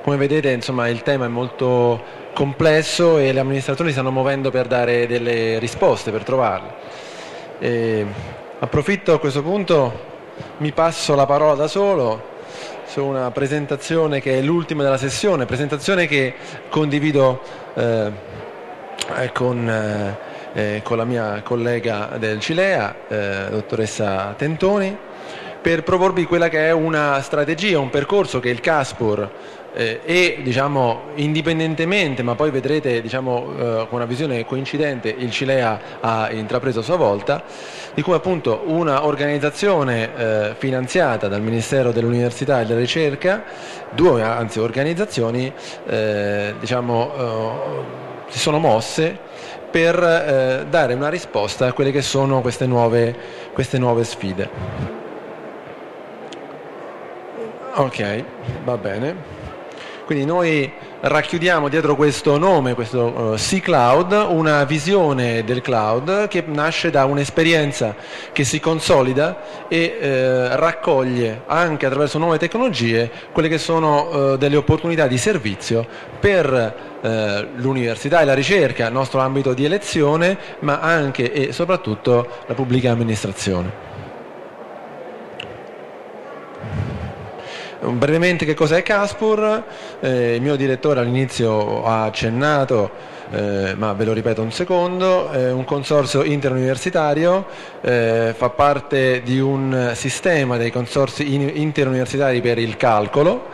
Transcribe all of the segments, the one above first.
Come vedete, insomma, il tema è molto complesso e gli amministratori si stanno muovendo per dare delle risposte, per trovarle. Approfitto a questo punto, mi passo la parola da solo su una presentazione che è l'ultima della sessione, presentazione che condivido con la mia collega del Cilea, dottoressa Tentoni, per proporvi quella che è una strategia, un percorso che il CASPUR e indipendentemente, ma poi vedrete con una visione coincidente, il Cilea ha intrapreso a sua volta, di cui appunto una organizzazione finanziata dal Ministero dell'Università e della Ricerca, due organizzazioni si sono mosse per dare una risposta a quelle che sono queste nuove sfide. Ok, va bene. Quindi noi racchiudiamo dietro questo nome, questo C-Cloud, una visione del cloud che nasce da un'esperienza che si consolida e raccoglie anche attraverso nuove tecnologie quelle che sono delle opportunità di servizio per l'università e la ricerca, il nostro ambito di elezione, ma anche e soprattutto la pubblica amministrazione. Brevemente, che cos'è CASPUR? Il mio direttore all'inizio ha accennato, ma ve lo ripeto un secondo, è un consorzio interuniversitario, fa parte di un sistema dei consorzi interuniversitari per il calcolo,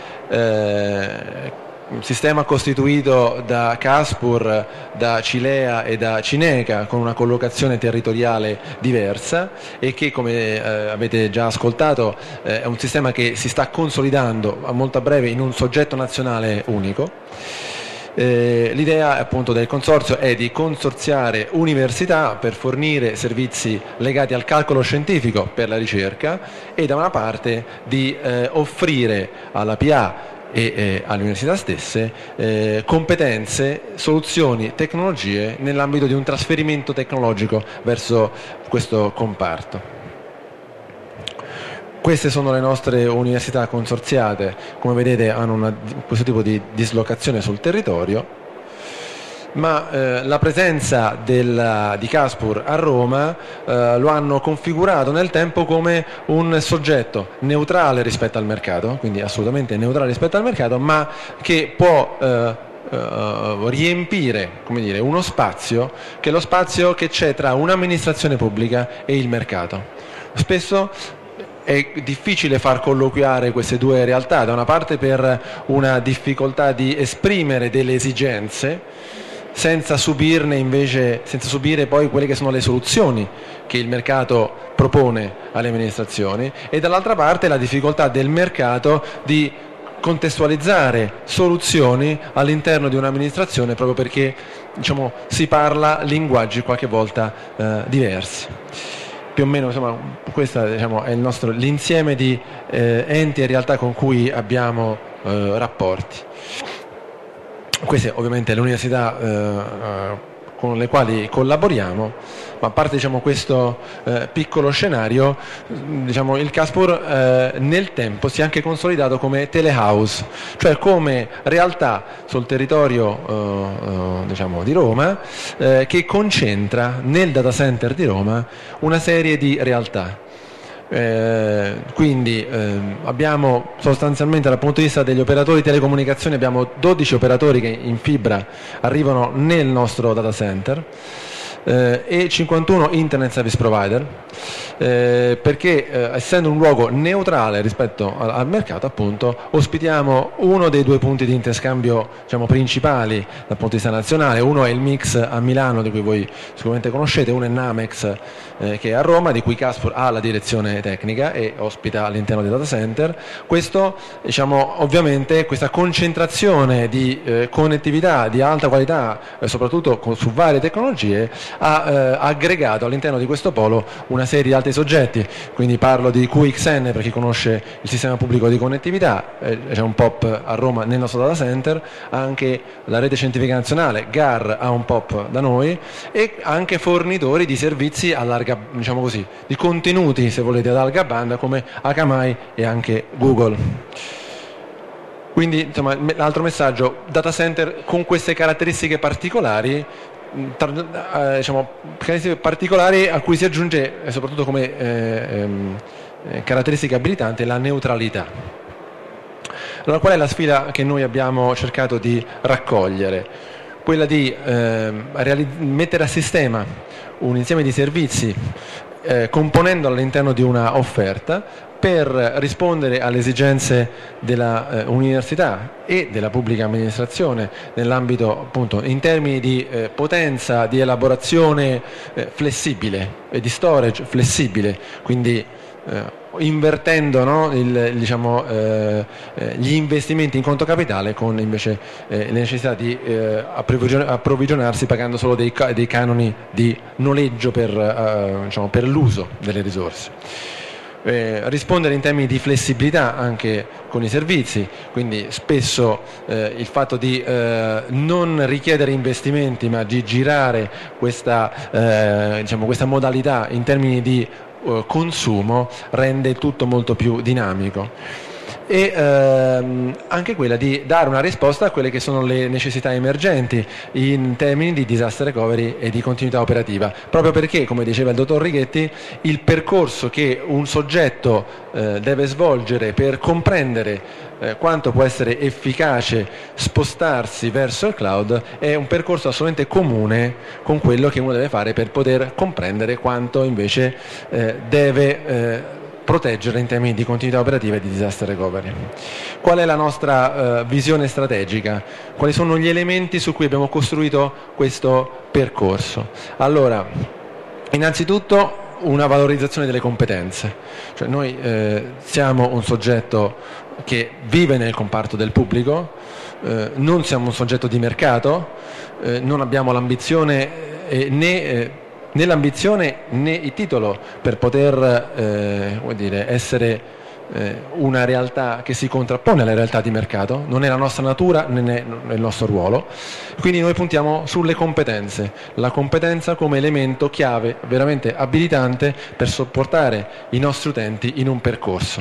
un sistema costituito da CASPUR, da Cilea e da Cineca, con una collocazione territoriale diversa e che, come avete già ascoltato, è un sistema che si sta consolidando molto a breve in un soggetto nazionale unico. L'idea appunto del consorzio è di consorziare università per fornire servizi legati al calcolo scientifico per la ricerca e da una parte di offrire alla PA e alle università stesse competenze, soluzioni, tecnologie nell'ambito di un trasferimento tecnologico verso questo comparto. Queste sono le nostre università consorziate, come vedete hanno questo tipo di dislocazione sul territorio, ma la presenza di CASPUR a Roma lo hanno configurato nel tempo come un soggetto neutrale rispetto al mercato, quindi assolutamente neutrale rispetto al mercato, ma che può riempire, come dire, uno spazio che è lo spazio che c'è tra un'amministrazione pubblica e il mercato. Spesso è difficile far colloquiare queste due realtà, da una parte per una difficoltà di esprimere delle esigenze senza subire poi quelle che sono le soluzioni che il mercato propone alle amministrazioni, e dall'altra parte la difficoltà del mercato di contestualizzare soluzioni all'interno di un'amministrazione, proprio perché si parla linguaggi qualche volta diversi. Più o meno, insomma, questo è l'insieme di enti e realtà con cui abbiamo rapporti. Queste ovviamente le università con le quali collaboriamo, ma a parte questo piccolo scenario, il CASPUR nel tempo si è anche consolidato come telehouse, cioè come realtà sul territorio di Roma che concentra nel data center di Roma una serie di realtà. Quindi abbiamo sostanzialmente, dal punto di vista degli operatori di telecomunicazione, abbiamo 12 operatori che in fibra arrivano nel nostro data center e 51 internet service provider, perché essendo un luogo neutrale rispetto al mercato, appunto, ospitiamo uno dei due punti di interscambio principali dal punto di vista nazionale. Uno è il Mix a Milano, di cui voi sicuramente conoscete, uno è Namex che è a Roma, di cui CASPUR ha la direzione tecnica e ospita all'interno dei data center. Questo, ovviamente, questa concentrazione di connettività di alta qualità, soprattutto su varie tecnologie, ha aggregato all'interno di questo polo una serie di altri soggetti. Quindi parlo di QXN, per chi conosce il sistema pubblico di connettività, c'è un POP a Roma nel nostro data center, anche la rete scientifica nazionale, GAR, ha un POP da noi, e anche fornitori di servizi a larga, di contenuti, se volete, ad alta banda, come Akamai e anche Google. Quindi, insomma, l'altro messaggio, data center con queste caratteristiche particolari, diciamo, caratteristiche particolari a cui si aggiunge, soprattutto come caratteristica abilitante, la neutralità. Allora, qual è la sfida che noi abbiamo cercato di raccogliere? Quella di mettere a sistema un insieme di servizi componendo all'interno di una offerta per rispondere alle esigenze della università e della pubblica amministrazione nell'ambito, appunto, in termini di potenza, di elaborazione flessibile e di storage flessibile, quindi invertendo, no, gli investimenti in conto capitale con invece le necessità di approvvigionarsi pagando solo dei canoni di noleggio per l'uso delle risorse. Rispondere in termini di flessibilità anche con i servizi, quindi spesso il fatto di non richiedere investimenti ma di girare questa modalità in termini di consumo rende tutto molto più dinamico. E anche quella di dare una risposta a quelle che sono le necessità emergenti in termini di disaster recovery e di continuità operativa, proprio perché, come diceva il dottor Righetti, il percorso che un soggetto deve svolgere per comprendere quanto può essere efficace spostarsi verso il cloud è un percorso assolutamente comune con quello che uno deve fare per poter comprendere quanto invece deve proteggere in termini di continuità operativa e di disaster recovery. Qual è la nostra visione strategica? Quali sono gli elementi su cui abbiamo costruito questo percorso? Allora, innanzitutto una valorizzazione delle competenze, cioè noi siamo un soggetto che vive nel comparto del pubblico, non siamo un soggetto di mercato, non abbiamo l'ambizione né l'ambizione né il titolo per poter essere una realtà che si contrappone alle realtà di mercato, non è la nostra natura né il nostro ruolo, quindi noi puntiamo sulle competenze, la competenza come elemento chiave veramente abilitante per supportare i nostri utenti in un percorso.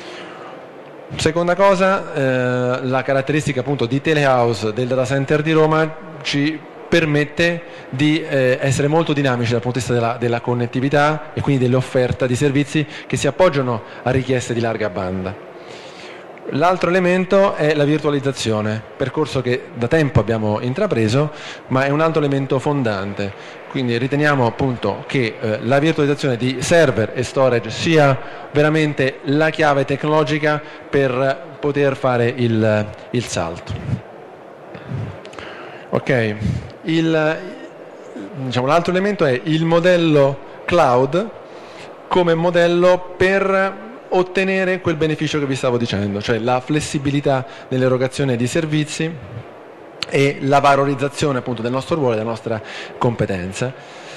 Seconda cosa, la caratteristica appunto di Telehouse del data center di Roma ci permette di essere molto dinamici dal punto di vista della connettività e quindi dell'offerta di servizi che si appoggiano a richieste di larga banda. L'altro elemento è la virtualizzazione, percorso che da tempo abbiamo intrapreso, ma è un altro elemento fondante. Quindi riteniamo appunto che la virtualizzazione di server e storage sia veramente la chiave tecnologica per poter fare il salto. Ok. L'altro elemento è il modello cloud come modello per ottenere quel beneficio che vi stavo dicendo, cioè la flessibilità nell'erogazione di servizi e la valorizzazione appunto del nostro ruolo e della nostra competenza.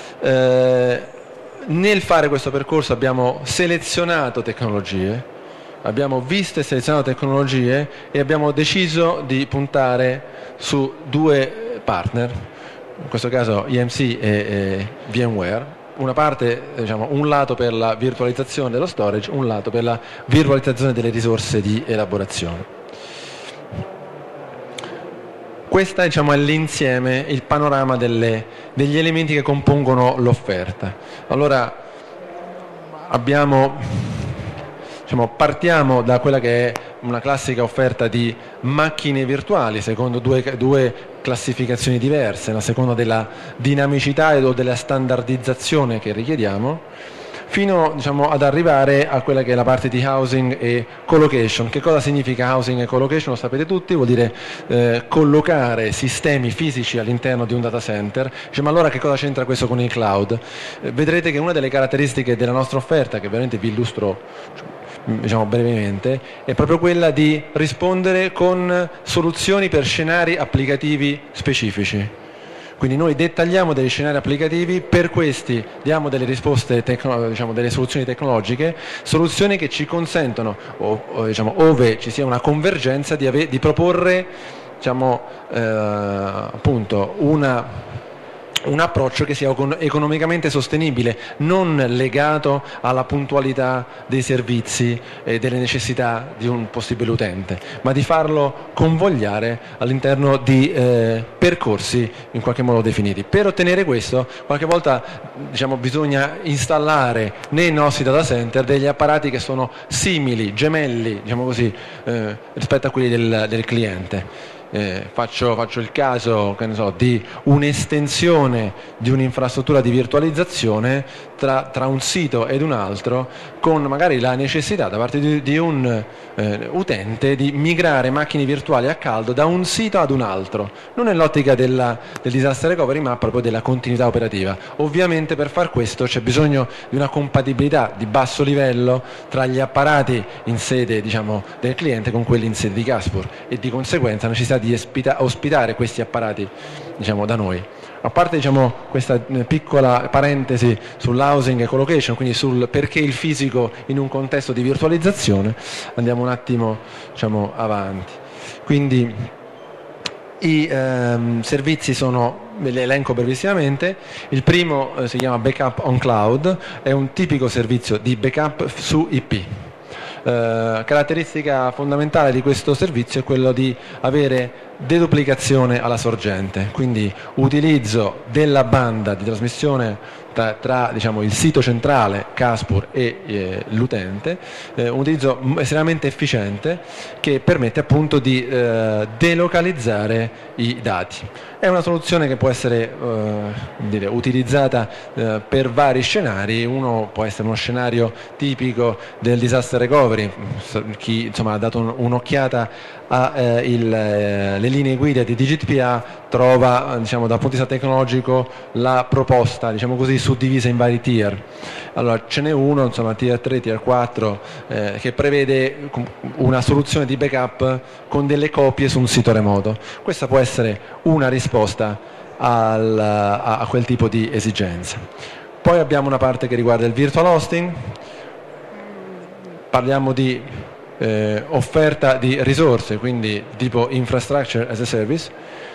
Nel fare questo percorso abbiamo selezionato tecnologie, abbiamo visto e selezionato tecnologie e abbiamo deciso di puntare su due partner, in questo caso EMC e VMware, una parte, un lato per la virtualizzazione dello storage, un lato per la virtualizzazione delle risorse di elaborazione. Questo è l'insieme, il panorama degli elementi che compongono l'offerta. Allora partiamo da quella che è una classica offerta di macchine virtuali secondo due classificazioni diverse, una seconda della dinamicità o della standardizzazione che richiediamo, fino ad arrivare a quella che è la parte di housing e collocation. Che cosa significa housing e collocation? Lo sapete tutti, vuol dire collocare sistemi fisici all'interno di un data center. Ma allora che cosa c'entra questo con il cloud? Vedrete che una delle caratteristiche della nostra offerta, che veramente vi illustro brevemente, è proprio quella di rispondere con soluzioni per scenari applicativi specifici. Quindi noi dettagliamo degli scenari applicativi, per questi diamo delle risposte, delle soluzioni tecnologiche, soluzioni che ci consentono, ove ci sia una convergenza, di proporre appunto un approccio che sia economicamente sostenibile, non legato alla puntualità dei servizi e delle necessità di un possibile utente, ma di farlo convogliare all'interno di percorsi in qualche modo definiti. Per ottenere questo, qualche volta bisogna installare nei nostri data center degli apparati che sono simili, gemelli, rispetto a quelli del cliente. Faccio il caso, che ne so, di un'estensione di un'infrastruttura di virtualizzazione tra un sito ed un altro, con magari la necessità da parte di un utente di migrare macchine virtuali a caldo da un sito ad un altro, non nell'ottica del disaster recovery, ma proprio della continuità operativa. Ovviamente per far questo c'è bisogno di una compatibilità di basso livello tra gli apparati in sede del cliente con quelli in sede di Caspur, e di conseguenza la necessità di ospitare questi apparati da noi. A parte questa piccola parentesi sull'housing e collocation, quindi sul perché il fisico in un contesto di virtualizzazione, andiamo un attimo avanti. Quindi i servizi ve li elenco brevissimamente. Il primo si chiama Backup on Cloud, è un tipico servizio di backup su IP. Caratteristica fondamentale di questo servizio è quello di avere deduplicazione alla sorgente, quindi utilizzo della banda di trasmissione tra il sito centrale Caspur e l'utente, un utilizzo estremamente efficiente che permette appunto di delocalizzare i dati. È una soluzione che può essere utilizzata per vari scenari. Uno può essere uno scenario tipico del disaster recovery. Chi ha dato un'occhiata alle linee guida di DigitPA trova dal punto di vista tecnologico la proposta suddivisa in vari tier. Allora ce n'è uno, tier 3, tier 4, che prevede una soluzione di backup con delle copie su un sito remoto. Questa può essere una risposta a quel tipo di esigenza. Poi abbiamo una parte che riguarda il virtual hosting. Parliamo di offerta di risorse, quindi tipo infrastructure as a service,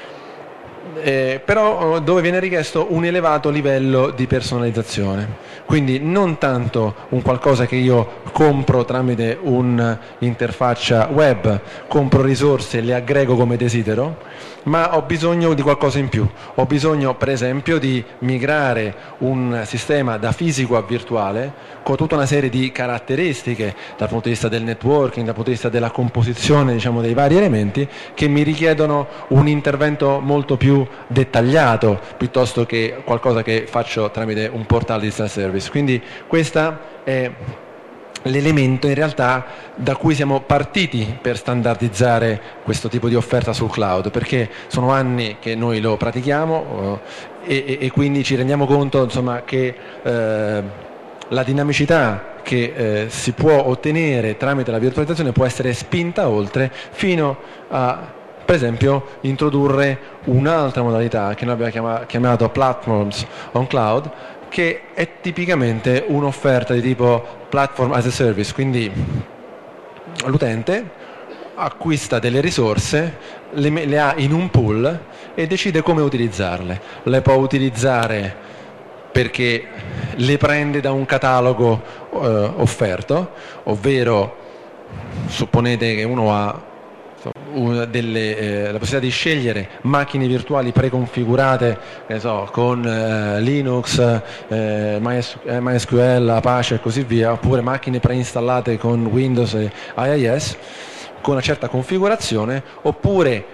però dove viene richiesto un elevato livello di personalizzazione, quindi non tanto un qualcosa che io compro tramite un'interfaccia web, compro risorse e le aggrego come desidero, ma ho bisogno di qualcosa in più. Ho bisogno per esempio di migrare un sistema da fisico a virtuale con tutta una serie di caratteristiche dal punto di vista del networking, dal punto di vista della composizione dei vari elementi, che mi richiedono un intervento molto più dettagliato piuttosto che qualcosa che faccio tramite un portale di self-service. Quindi questa è l'elemento in realtà da cui siamo partiti per standardizzare questo tipo di offerta sul cloud, perché sono anni che noi lo pratichiamo e quindi ci rendiamo conto che la dinamicità che si può ottenere tramite la virtualizzazione può essere spinta oltre fino a, per esempio, introdurre un'altra modalità che noi abbiamo chiamato Platforms on Cloud, che è tipicamente un'offerta di tipo platform as a service, quindi l'utente acquista delle risorse, le ha in un pool e decide come utilizzarle. Le può utilizzare perché le prende da un catalogo offerto, ovvero supponete che uno ha la possibilità di scegliere macchine virtuali preconfigurate, con Linux, MySQL, Apache e così via, oppure macchine preinstallate con Windows e IIS con una certa configurazione, oppure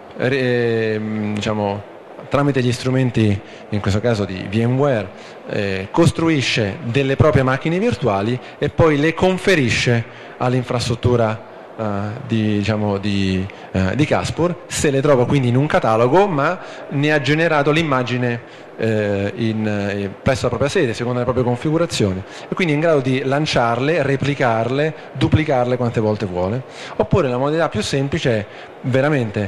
tramite gli strumenti, in questo caso di VMware, costruisce delle proprie macchine virtuali e poi le conferisce all'infrastruttura di Caspur, se le trova quindi in un catalogo, ma ne ha generato l'immagine presso la propria sede, secondo le proprie configurazioni, e quindi è in grado di lanciarle, replicarle, duplicarle quante volte vuole. Oppure la modalità più semplice è veramente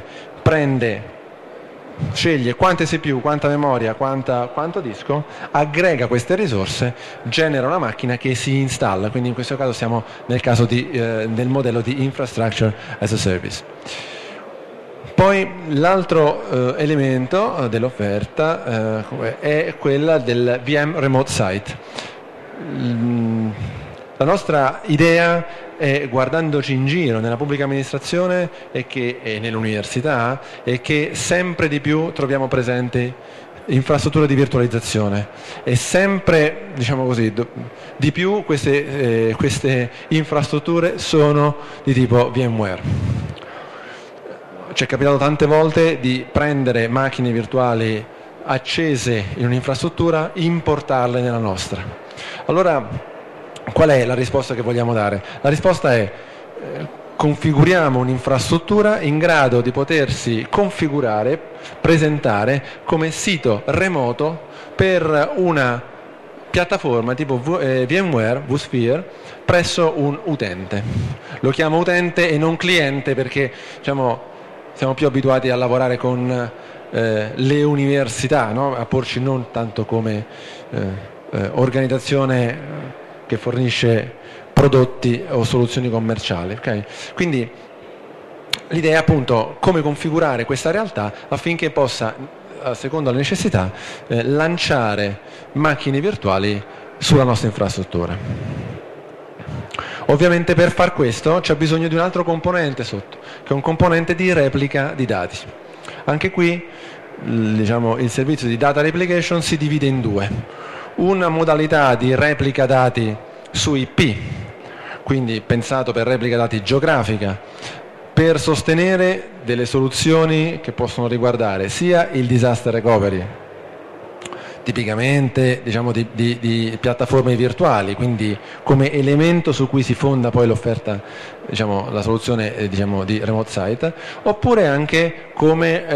sceglie quante CPU, quanta memoria, quanto disco, aggrega queste risorse, genera una macchina che si installa. Quindi in questo caso siamo nel caso del modello di infrastructure as a service. Poi l'altro elemento dell'offerta è quella del VM Remote Site. La nostra idea è, guardandoci in giro nella pubblica amministrazione e nell'università, è che sempre di più troviamo presenti infrastrutture di virtualizzazione e sempre, diciamo così, di più queste infrastrutture sono di tipo VMware. Ci è capitato tante volte di prendere macchine virtuali accese in un'infrastruttura, importarle nella nostra. Allora, qual è la risposta che vogliamo dare? La risposta è: configuriamo un'infrastruttura in grado di potersi configurare, presentare come sito remoto per una piattaforma tipo VMware, vSphere, presso un utente. Lo chiamo utente e non cliente perché, diciamo, siamo più abituati a lavorare con le università, no? A porci non tanto come organizzazione che fornisce prodotti o soluzioni commerciali. Okay? Quindi l'idea è appunto come configurare questa realtà affinché possa, secondo le necessità, lanciare macchine virtuali sulla nostra infrastruttura. Ovviamente per far questo c'è bisogno di un altro componente sotto, che è un componente di replica di dati. Anche qui, diciamo, il servizio di data replication si divide in due. Una modalità di replica dati su IP, quindi pensato per replica dati geografica, per sostenere delle soluzioni che possono riguardare sia il disaster recovery, tipicamente, diciamo, di piattaforme virtuali, quindi come elemento su cui si fonda poi l'offerta, diciamo, la soluzione di remote site, oppure anche come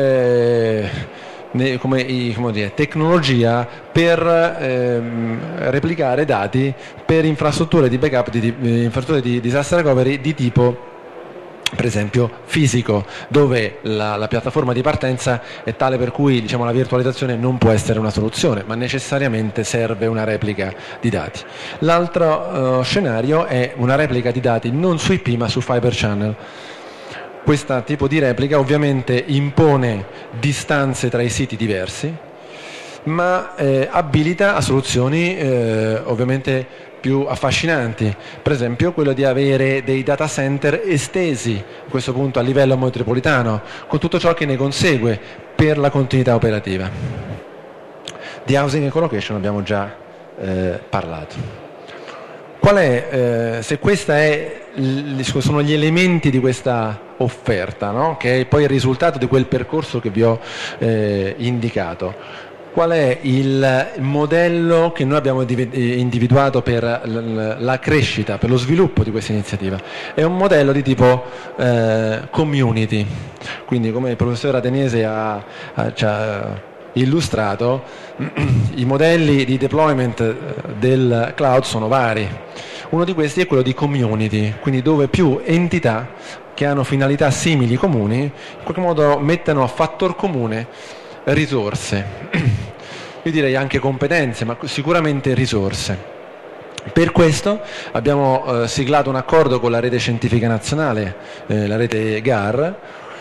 tecnologia per replicare dati per infrastrutture di backup, infrastrutture di disaster recovery di tipo, per esempio, fisico, dove la piattaforma di partenza è tale per cui, diciamo, la virtualizzazione non può essere una soluzione, ma necessariamente serve una replica di dati. L'altro scenario è una replica di dati non su IP ma su Fiber Channel. Questo tipo di replica ovviamente impone distanze tra i siti diversi, ma abilita a soluzioni ovviamente più affascinanti, per esempio quello di avere dei data center estesi, a questo punto a livello metropolitano, con tutto ciò che ne consegue per la continuità operativa. Di housing e collocation abbiamo già parlato. Qual è, se questa sono gli elementi di questa offerta, no? Che è poi il risultato di quel percorso che vi ho indicato. Qual è il modello che noi abbiamo individuato per la crescita, per lo sviluppo di questa iniziativa? È un modello di tipo community, quindi come il professore Ateniese ci ha illustrato, i modelli di deployment del cloud sono vari. Uno di questi è quello di community, quindi dove più entità che hanno finalità simili comuni in qualche modo mettono a fattor comune risorse, io direi anche competenze, ma sicuramente risorse. Per questo abbiamo siglato un accordo con la rete scientifica nazionale, la rete GAR,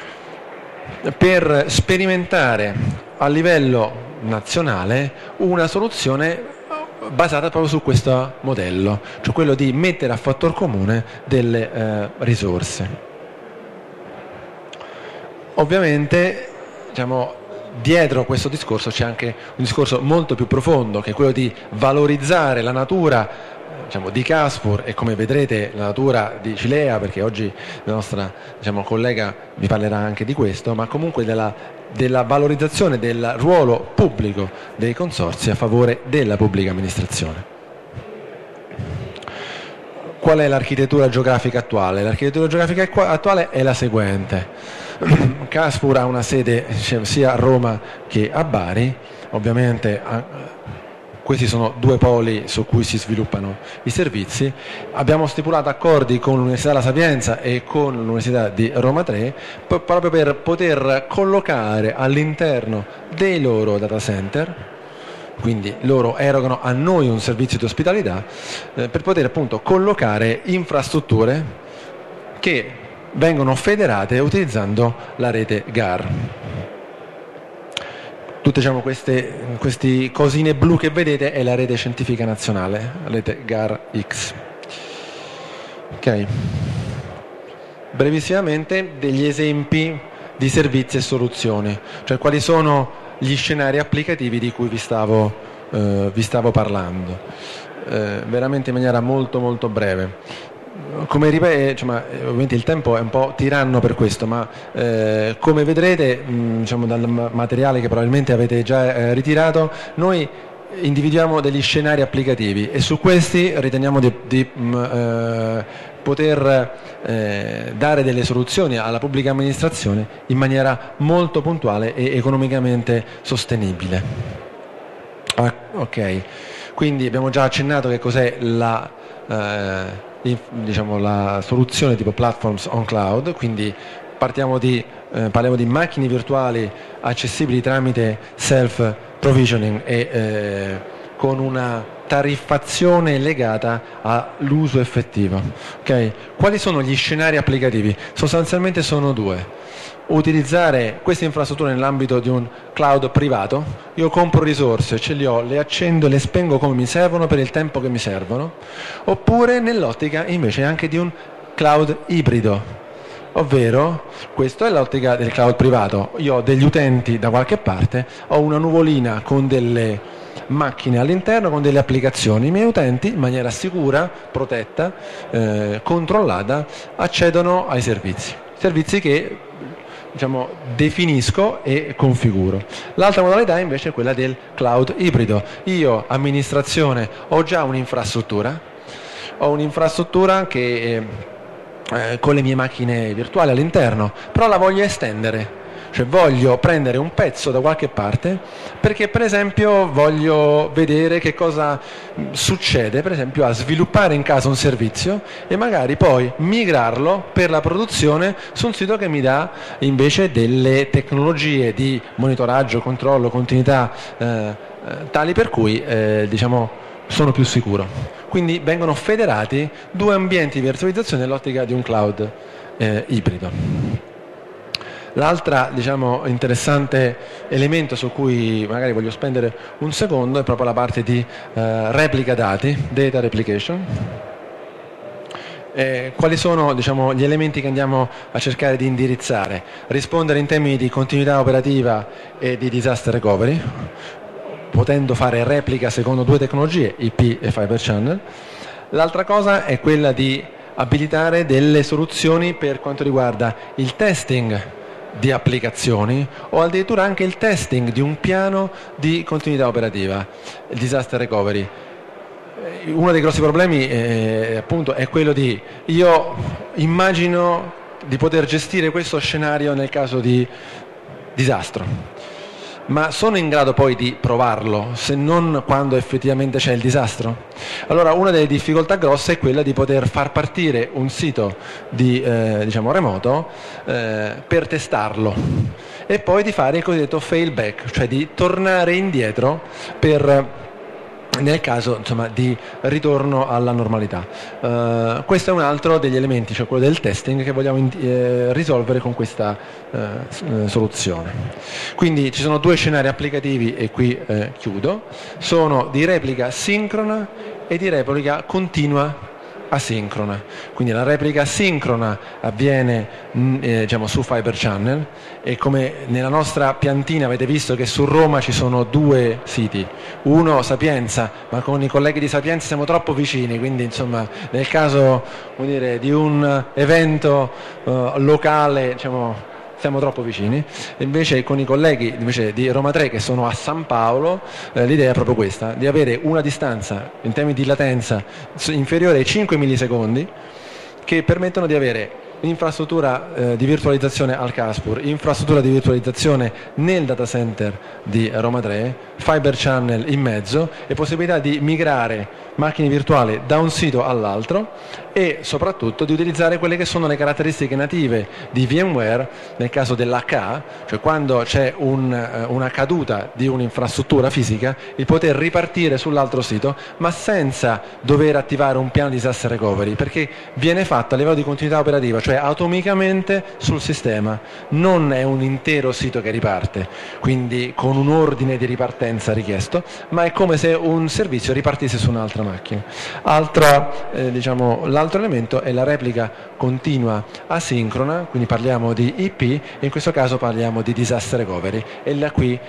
per sperimentare a livello nazionale una soluzione basata proprio su questo modello, cioè quello di mettere a fattor comune delle risorse. Ovviamente, diciamo, dietro questo discorso c'è anche un discorso molto più profondo, che è quello di valorizzare la natura, diciamo, di Caspur e, come vedrete, la natura di Cilea, perché oggi la nostra, diciamo, collega vi parlerà anche di questo, ma comunque della valorizzazione del ruolo pubblico dei consorzi a favore della pubblica amministrazione. Qual è l'architettura geografica attuale? L'architettura geografica attuale è la seguente. Caspur ha una sede sia a Roma che a Bari, ovviamente questi sono due poli su cui si sviluppano i servizi. Abbiamo stipulato accordi con l'Università La Sapienza e con l'Università di Roma 3 proprio per poter collocare all'interno dei loro data center, quindi loro erogano a noi un servizio di ospitalità, per poter appunto collocare infrastrutture che vengono federate utilizzando la rete GAR. Tutte queste cosine blu che vedete è la rete scientifica nazionale, la rete GAR-X. Ok. Brevissimamente degli esempi di servizi e soluzioni, cioè quali sono gli scenari applicativi di cui vi stavo parlando, veramente in maniera molto molto breve. Come ovviamente il tempo è un po' tiranno per questo, ma come vedrete dal materiale che probabilmente avete già ritirato, noi individuiamo degli scenari applicativi e su questi riteniamo di poter dare delle soluzioni alla pubblica amministrazione in maniera molto puntuale e economicamente sostenibile. Ok, quindi abbiamo già accennato che cos'è la soluzione tipo Platforms on Cloud, quindi parliamo di macchine virtuali accessibili tramite self-provisioning e con una tariffazione legata all'uso effettivo. Okay? Quali sono gli scenari applicativi? Sostanzialmente sono due. Utilizzare queste infrastrutture nell'ambito di un cloud privato, io compro risorse, ce le ho, le accendo e le spengo come mi servono per il tempo che mi servono, oppure nell'ottica invece anche di un cloud ibrido, ovvero questa è l'ottica del cloud privato, io ho degli utenti da qualche parte, ho una nuvolina con delle macchine all'interno, con delle applicazioni, i miei utenti in maniera sicura, protetta, controllata accedono ai servizi che definisco e configuro. L'altra modalità invece è quella del cloud ibrido. Io, amministrazione, ho già un'infrastruttura che con le mie macchine virtuali all'interno, però la voglio estendere. Cioè voglio prendere un pezzo da qualche parte perché per esempio voglio vedere che cosa succede per esempio a sviluppare in casa un servizio e magari poi migrarlo per la produzione su un sito che mi dà invece delle tecnologie di monitoraggio, controllo, continuità tali per cui sono più sicuro. Quindi vengono federati due ambienti di virtualizzazione nell'ottica di un cloud ibrido. L'altra interessante elemento su cui magari voglio spendere un secondo è proprio la parte di replica dati, data replication. Quali sono gli elementi che andiamo a cercare di indirizzare? Rispondere in termini di continuità operativa e di disaster recovery, potendo fare replica secondo due tecnologie, IP e Fiber Channel. L'altra cosa è quella di abilitare delle soluzioni per quanto riguarda il testing di applicazioni o addirittura anche il testing di un piano di continuità operativa, il disaster recovery. Uno dei grossi problemi appunto è quello di io immagino di poter gestire questo scenario nel caso di disastro, ma sono in grado poi di provarlo se non quando effettivamente c'è il disastro? Allora una delle difficoltà grosse è quella di poter far partire un sito di remoto per testarlo e poi di fare il cosiddetto failback, cioè di tornare indietro nel caso di ritorno alla normalità. Questo è un altro degli elementi, cioè quello del testing, che vogliamo risolvere con questa soluzione. Quindi ci sono due scenari applicativi e qui chiudo, sono di replica sincrona e di replica continua asincrona. Quindi la replica sincrona avviene su Fiber Channel e come nella nostra piantina avete visto che su Roma ci sono due siti, uno Sapienza, ma con i colleghi di Sapienza siamo troppo vicini, quindi nel caso di un evento locale siamo troppo vicini, invece con i colleghi di Roma 3 che sono a San Paolo l'idea è proprio questa, di avere una distanza in termini di latenza inferiore ai 5 millisecondi che permettono di avere infrastruttura di virtualizzazione al Caspur, infrastruttura di virtualizzazione nel data center di Roma 3, Fiber Channel in mezzo e possibilità di migrare macchine virtuali da un sito all'altro e soprattutto di utilizzare quelle che sono le caratteristiche native di VMware nel caso dell'HA, cioè quando c'è una caduta di un'infrastruttura fisica, il poter ripartire sull'altro sito, ma senza dover attivare un piano di disaster recovery, perché viene fatto a livello di continuità operativa, cioè atomicamente sul sistema, non è un intero sito che riparte, quindi con un ordine di ripartenza richiesto, ma è come se un servizio ripartisse su un'altra macchina. L'altro elemento è la replica continua asincrona, quindi parliamo di IP e in questo caso parliamo di disaster recovery, e da qui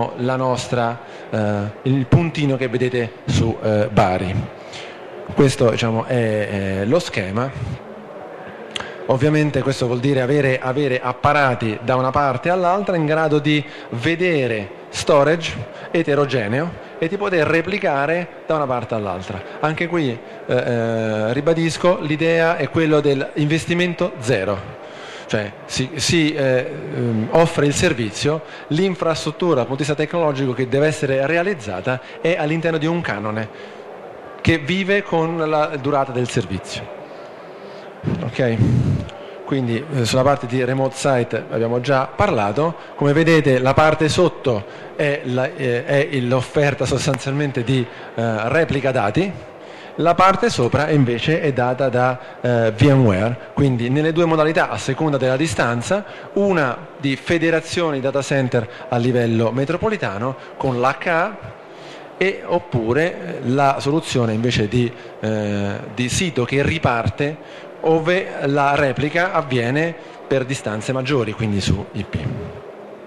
il puntino che vedete su Bari. Questo è lo schema. Ovviamente questo vuol dire avere apparati da una parte all'altra in grado di vedere storage eterogeneo e di poter replicare da una parte all'altra. Anche qui ribadisco, l'idea è quello dell'investimento zero, cioè si offre il servizio, l'infrastruttura dal punto di vista tecnologico che deve essere realizzata è all'interno di un canone che vive con la durata del servizio. Ok? Quindi sulla parte di remote site abbiamo già parlato. Come vedete la parte sotto è l'offerta sostanzialmente di replica dati, la parte sopra invece è data da VMware, quindi nelle due modalità a seconda della distanza, una di federazioni data center a livello metropolitano con l'HA e oppure la soluzione invece di sito che riparte ove la replica avviene per distanze maggiori, quindi su IP.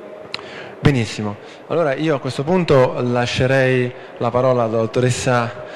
Benissimo, allora io a questo punto lascerei la parola alla dottoressa